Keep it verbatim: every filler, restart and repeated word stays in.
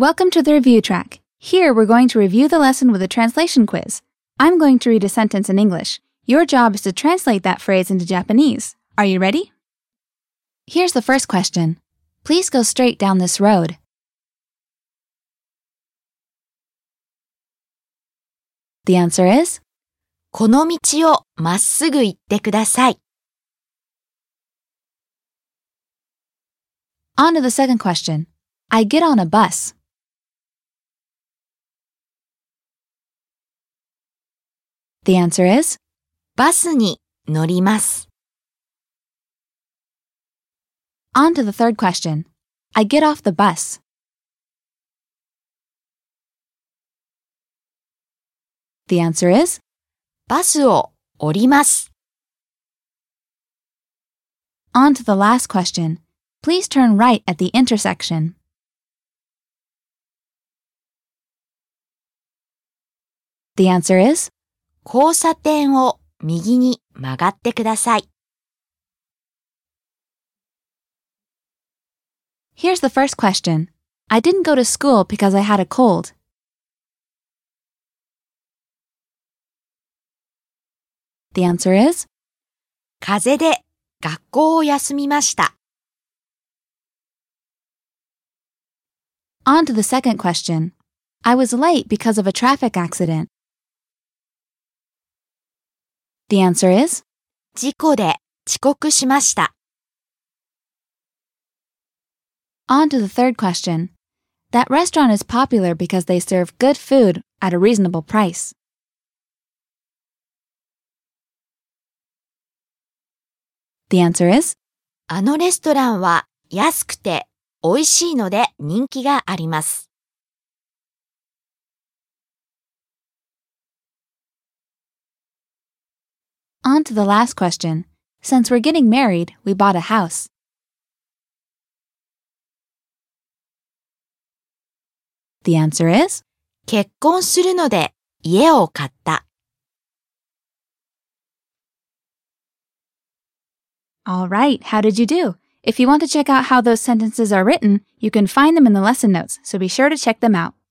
Welcome to the review track. Here we're going to review the lesson with a translation quiz. I'm going to read a sentence in English. Your job is to translate that phrase into Japanese. Are you ready? Here's the first question. Please go straight down this road. The answer is, この道をまっすぐ行ってください。 On to the second question. I get on a bus. The answer is, バスに乗ります。 On to the third question. I get off the bus. The answer is, バスを降ります。 On to the last question. Please turn right at the intersection. The answer is, 交差点を右に曲がってください。 Here's the first question. I didn't go to school because I had a cold. The answer is, 風邪で学校を休みました。 On to the second question. I was late because of a traffic accident. The answer is, 事故で遅刻しました。 On to the third question. That restaurant is popular because they serve good food at a reasonable price. The answer is, あのレストランは安くて美味しいので人気があります。 On to the last question. Since we're getting married, we bought a house. The answer is, 結婚するので家を買った。 All right, how did you do? If you want to check out how those sentences are written, you can find them in the lesson notes, so be sure to check them out.